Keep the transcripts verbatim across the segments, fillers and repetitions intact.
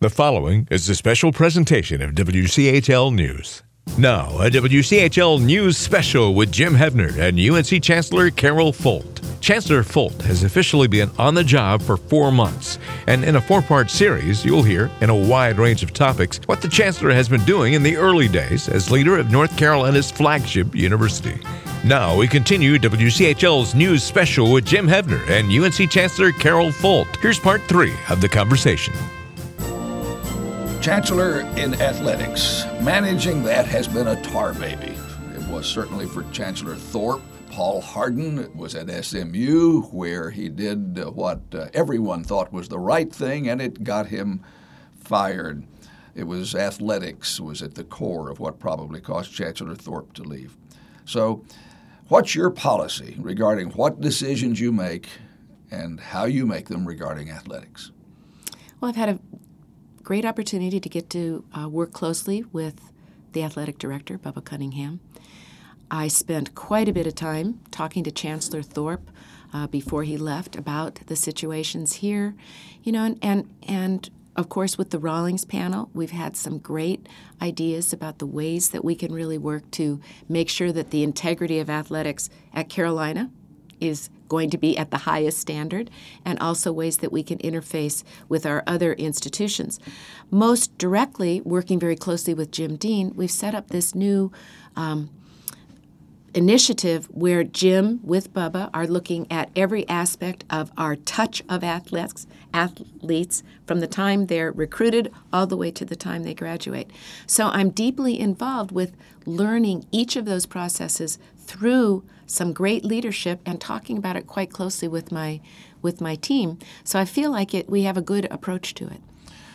The following is a special presentation of W C H L News. Now, a W C H L News special with Jim Hebner and U N C Chancellor Carol Folt. Chancellor Folt has officially been on the job for four months, and in a four-part series, you'll hear, in a wide range of topics, what the Chancellor has been doing in the early days as leader of North Carolina's flagship university. Now we continue W C H L's News special with Jim Hebner and U N C Chancellor Carol Folt. Here's part three of the conversation. Chancellor in athletics. Managing that has been a tar baby. It was certainly for Chancellor Thorpe. Paul Hardin was at S M U, where he did uh, what uh, everyone thought was the right thing, and it got him fired. It was athletics was at the core of what probably caused Chancellor Thorpe to leave. So what's your policy regarding what decisions you make and how you make them regarding athletics? Well, I've had a great opportunity to get to uh, work closely with the athletic director, Bubba Cunningham. I spent quite a bit of time talking to Chancellor Thorpe uh, before he left about the situations here, you know, and, and and of course with the Rawlings panel, we've had some great ideas about the ways that we can really work to make sure that the integrity of athletics at Carolina is going to be at the highest standard, and also ways that we can interface with our other institutions. Most directly, working very closely with Jim Dean, we've set up this new um, initiative where Jim, with Bubba, are looking at every aspect of our touch of athletes, athletes from the time they're recruited all the way to the time they graduate. So I'm deeply involved with learning each of those processes through some great leadership and talking about it quite closely with my with my team. So I feel like it we have a good approach to it.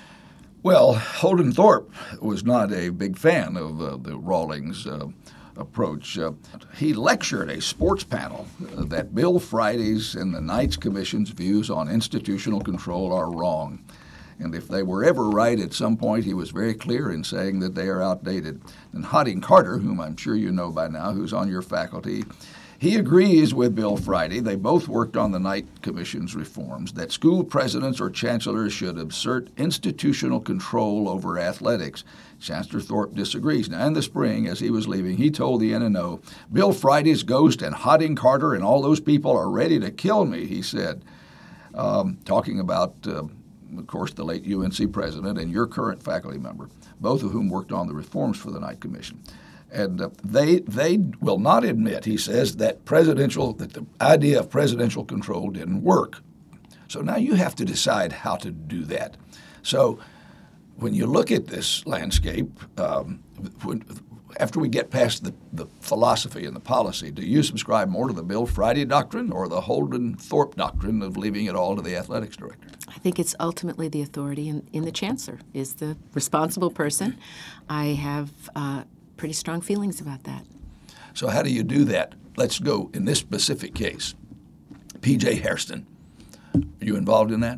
Well, Holden Thorpe was not a big fan of uh, the Rawlings uh, approach. Uh, he lectured a sports panel uh, that Bill Friday's and the Knights Commission's views on institutional control are wrong. And if they were ever right at some point, he was very clear in saying that they are outdated. And Hodding Carter, whom I'm sure you know by now, who's on your faculty, he agrees with Bill Friday. They both worked on the Knight Commission's reforms, that school presidents or chancellors should assert institutional control over athletics. Chancellor Thorpe disagrees. Now, in the spring, as he was leaving, he told the N N O, Bill Friday's ghost and Hodding Carter and all those people are ready to kill me, he said, um, talking about uh, of course, the late U N C president and your current faculty member, both of whom worked on the reforms for the Knight Commission. And uh, they they will not admit, he says, that presidential that the idea of presidential control didn't work. So now you have to decide how to do that. So when you look at this landscape, um, when, after we get past the, the philosophy and the policy, do you subscribe more to the Bill Friday doctrine or the Holden Thorpe doctrine of leaving it all to the athletics director? I think it's ultimately the authority in, in the chancellor is the responsible person. I have uh, pretty strong feelings about that. So how do you do that? Let's go in this specific case. P J Hairston, are you involved in that?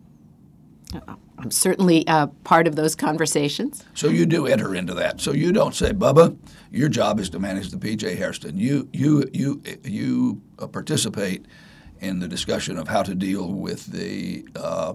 Uh-oh. I'm certainly uh, part of those conversations. So you do enter into that. So you don't say, Bubba, your job is to manage the P J Hairston. You you you you uh, participate in the discussion of how to deal with the uh,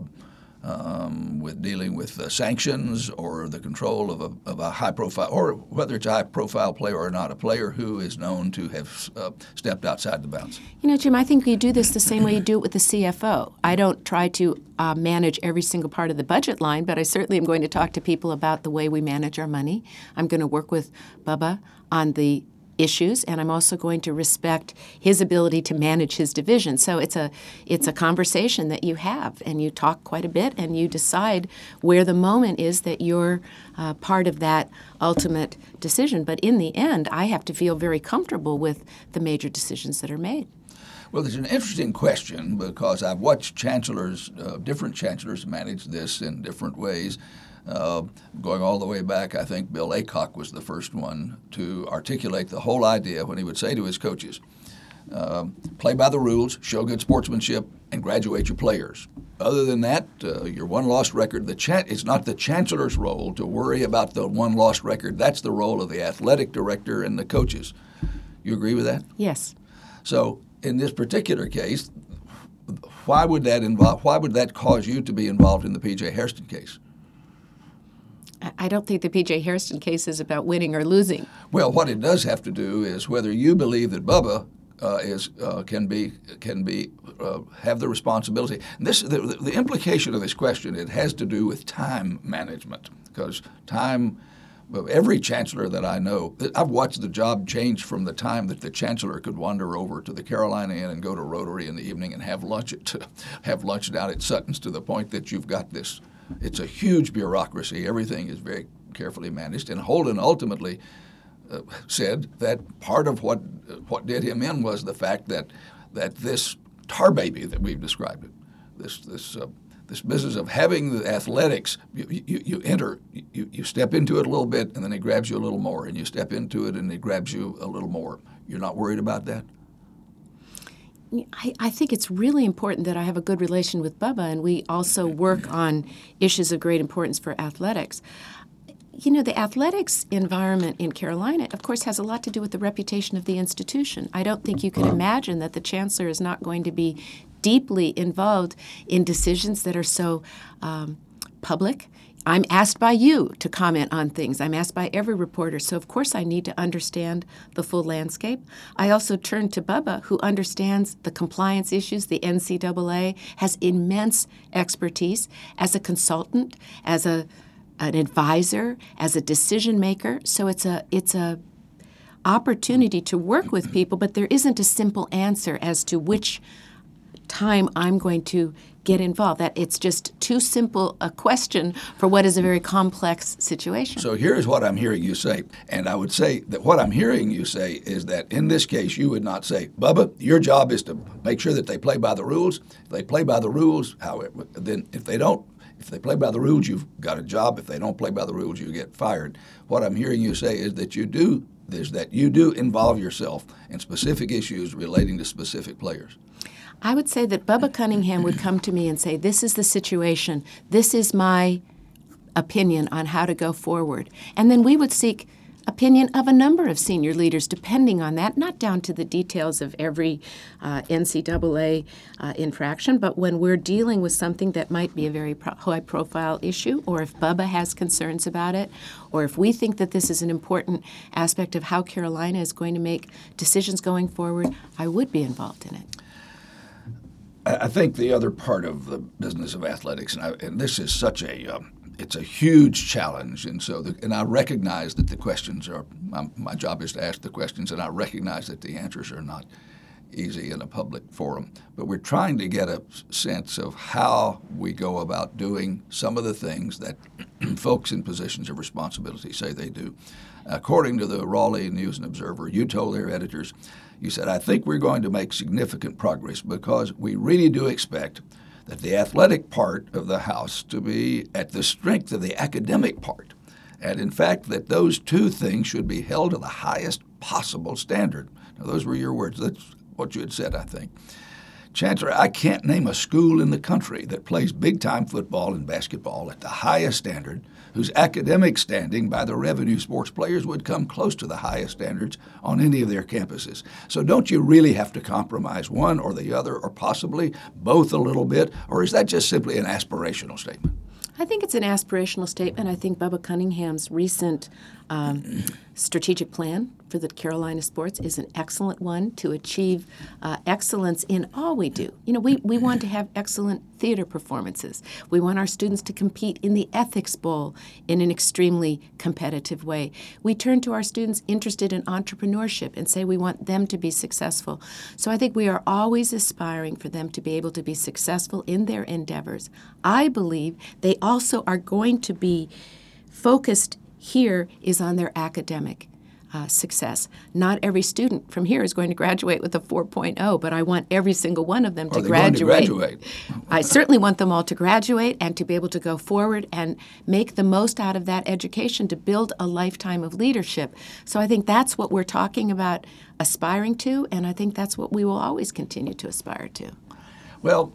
um, with dealing with uh, sanctions or the control of a, of a high profile, or whether it's a high profile player or not, a player who is known to have uh, stepped outside the bounds. You know, Jim, I think you do this the same way you do it with the C F O. I don't try to uh, manage every single part of the budget line, but I certainly am going to talk to people about the way we manage our money. I'm going to work with Bubba on the issues, and I'm also going to respect his ability to manage his division. So it's a it's a conversation that you have, and you talk quite a bit, and you decide where the moment is that you're uh, part of that ultimate decision. But in the end, I have to feel very comfortable with the major decisions that are made. Well, there's an interesting question because I've watched chancellors, uh, different chancellors manage this in different ways. Uh, going all the way back, I think Bill Aycock was the first one to articulate the whole idea when he would say to his coaches, uh, play by the rules, show good sportsmanship, and graduate your players. Other than that, uh, your one-loss record, the chan- it's not the chancellor's role to worry about the one-loss record. That's the role of the athletic director and the coaches. You agree with that? Yes. So in this particular case, why would that involve? Why would that cause you to be involved in the P J Hairston case? I don't think the P J Hairston case is about winning or losing. Well, what it does have to do is whether you believe that Bubba uh, is uh, can be can be uh, have the responsibility. And this the, the implication of this question, it has to do with time management, because time. Every chancellor that I know, I've watched the job change from the time that the chancellor could wander over to the Carolina Inn and go to Rotary in the evening and have lunch at have lunch down at Sutton's, to the point that you've got this. It's a huge bureaucracy. Everything is very carefully managed. And Holden ultimately uh, said that part of what what did him in was the fact that that this tar baby that we've described it, this this. Uh, This business of having the athletics, you, you, you enter, you, you step into it a little bit, and then it grabs you a little more, and you step into it, and it grabs you a little more. You're not worried about that? I, I think it's really important that I have a good relation with Bubba, and we also work on issues of great importance for athletics. You know, the athletics environment in Carolina, of course, has a lot to do with the reputation of the institution. I don't think you can imagine that the chancellor is not going to be deeply involved in decisions that are so um, public. I'm asked by you to comment on things. I'm asked by every reporter. So, of course, I need to understand the full landscape. I also turn to Bubba, who understands the compliance issues. The N C double A has immense expertise as a consultant, as a an advisor, as a decision maker. So it's a it's a opportunity to work with people, but there isn't a simple answer as to which time I'm going to get involved. That it's just too simple a question for what is a very complex situation. So here's what I'm hearing you say, and I would say that what I'm hearing you say is that in this case you would not say, Bubba, your job is to make sure that they play by the rules. If they play by the rules, however, then if they don't, if they play by the rules, you've got a job. If they don't play by the rules, you get fired. What I'm hearing you say is that you do is that you do involve yourself in specific issues relating to specific players. I would say that Bubba Cunningham would come to me and say, this is the situation, this is my opinion on how to go forward. And then we would seek opinion of a number of senior leaders depending on that, not down to the details of every uh, N C double A uh, infraction, but when we're dealing with something that might be a very pro- high-profile issue, or if Bubba has concerns about it, or if we think that this is an important aspect of how Carolina is going to make decisions going forward, I would be involved in it. I think the other part of the business of athletics, and, I, and this is such a, um, it's a huge challenge, and so, the, and I recognize that the questions are, my, my job is to ask the questions, and I recognize that the answers are not easy in a public forum. But we're trying to get a sense of how we go about doing some of the things that folks in positions of responsibility say they do. According to the Raleigh News and Observer, you told their editors, you said, I think we're going to make significant progress because we really do expect that the athletic part of the House to be at the strength of the academic part. And in fact, that those two things should be held to the highest possible standard. Now, those were your words. That's what you had said, I think. Chancellor, I can't name a school in the country that plays big-time football and basketball at the highest standard, whose academic standing by the revenue sports players would come close to the highest standards on any of their campuses. So don't you really have to compromise one or the other, or possibly both a little bit, or is that just simply an aspirational statement? I think it's an aspirational statement. I think Bubba Cunningham's recent um, strategic plan for the Carolina sports is an excellent one to achieve uh, excellence in all we do. You know, we, we want to have excellent theater performances. We want our students to compete in the Ethics Bowl in an extremely competitive way. We turn to our students interested in entrepreneurship and say we want them to be successful. So I think we are always aspiring for them to be able to be successful in their endeavors. I believe they also are going to be focused here is on their academic uh, success. Not every student from here is going to graduate with a four point oh, but I want every single one of them to Are they graduate. going to graduate? I certainly want them all to graduate and to be able to go forward and make the most out of that education to build a lifetime of leadership. So I think that's what we're talking about aspiring to, and I think that's what we will always continue to aspire to. Well,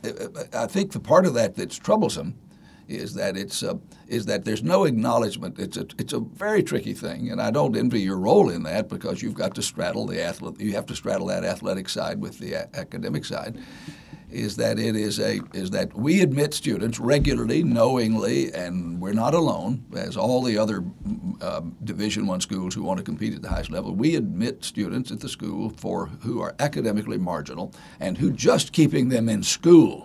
I think the part of that that's troublesome is that it's uh, is that there's no acknowledgement. It's a it's a very tricky thing, and I don't envy your role in that because you've got to straddle the athlete. You have to straddle that athletic side with the a- academic side. is that it is a is that we admit students regularly, knowingly, and we're not alone, as all the other uh, Division One schools who want to compete at the highest level. We admit students at the school for who are academically marginal and who just keeping them in school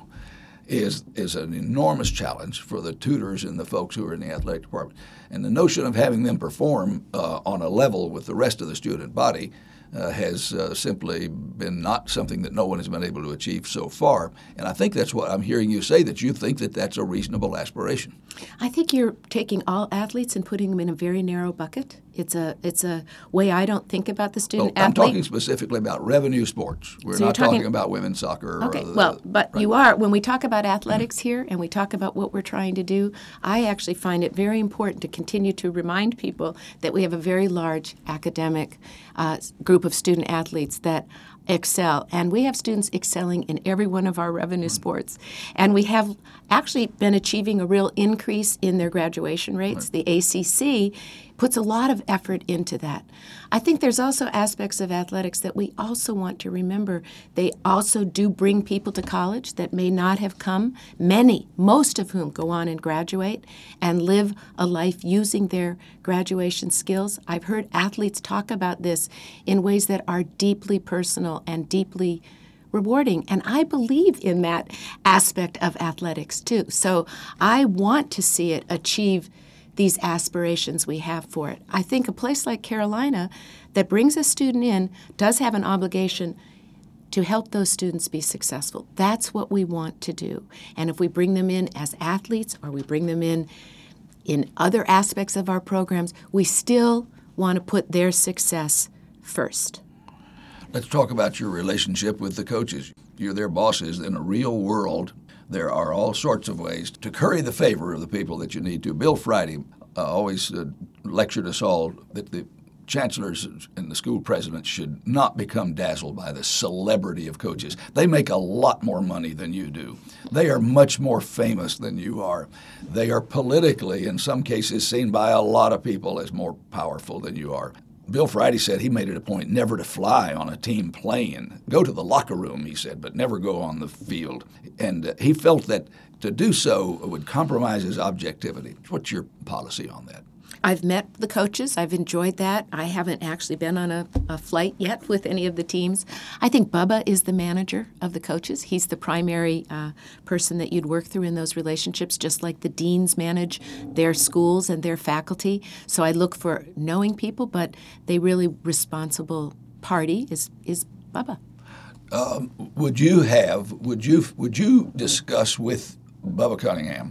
is is an enormous challenge for the tutors and the folks who are in the athletic department. And the notion of having them perform uh, on a level with the rest of the student body uh, has uh, simply been not something that no one has been able to achieve so far. And I think that's what I'm hearing you say, that you think that that's a reasonable aspiration. I think you're taking all athletes and putting them in a very narrow bucket. It's a it's a way I don't think about the student well, I'm athlete. talking specifically about revenue sports. We're So not you're talking, talking about women's soccer. Okay, or the, well, but right. you are. When we talk about athletics here and we talk about what we're trying to do, I actually find it very important to continue to remind people that we have a very large academic uh, group of student athletes that excel, and we have students excelling in every one of our revenue sports, and we have actually been achieving a real increase in their graduation rates. The A C C puts a lot of effort into that. I think there's also aspects of athletics that we also want to remember. They also do bring people to college that may not have come, many, most of whom go on and graduate and live a life using their graduation skills. I've heard athletes talk about this in ways that are deeply personal and deeply rewarding. And I believe in that aspect of athletics too. So I want to see it achieve these aspirations we have for it. I think a place like Carolina that brings a student in does have an obligation to help those students be successful. That's what we want to do. And if we bring them in as athletes or we bring them in in other aspects of our programs, we still want to put their success first. Let's talk about your relationship with the coaches. You're their bosses. In a real world, there are all sorts of ways to curry the favor of the people that you need to. Bill Friday uh, always uh, lectured us all that the chancellors and the school presidents should not become dazzled by the celebrity of coaches. They make a lot more money than you do. They are much more famous than you are. They are politically, in some cases, seen by a lot of people as more powerful than you are. Bill Friday said he made it a point never to fly on a team plane. Go to the locker room, he said, but never go on the field. And uh, he felt that to do so would compromise his objectivity. What's your policy on that? I've met the coaches. I've enjoyed that. I haven't actually been on a, a flight yet with any of the teams. I think Bubba is the manager of the coaches. He's the primary uh, person that you'd work through in those relationships, just like the deans manage their schools and their faculty. So I look for knowing people, but the really responsible party is is Bubba. Um, would you have, would you, would you discuss with Bubba Cunningham,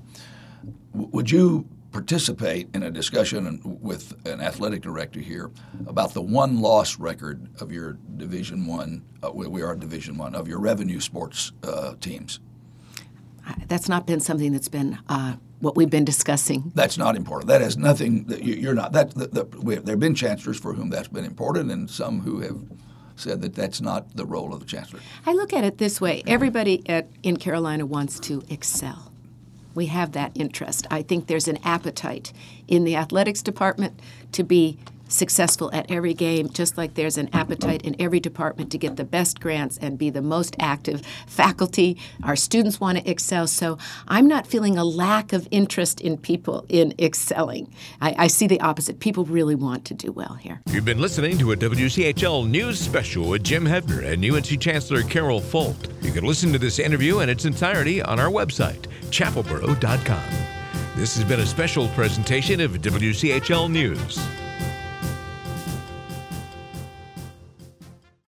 would you participate in a discussion with an athletic director here about the one-loss record of your Division One, uh, we are Division One, of your revenue sports uh, teams? That's not been something that's been uh, what we've been discussing. That's not important. That has nothing. That you, you're not. That the, the, we, there have been chancellors for whom that's been important, and some who have said that that's not the role of the chancellor. I look at it this way: everybody at, in Carolina wants to excel. We have that interest. I think there's an appetite in the athletics department to be successful at every game, just like there's an appetite in every department to get the best grants and be the most active faculty. Our students want to excel, so I'm not feeling a lack of interest in people in excelling. I, I see the opposite. People really want to do well here. You've been listening to a W C H L News Special with Jim Hebner and U N C Chancellor Carol Folt. You can listen to this interview in its entirety on our website, chapelboro dot com. This has been a special presentation of W C H L News.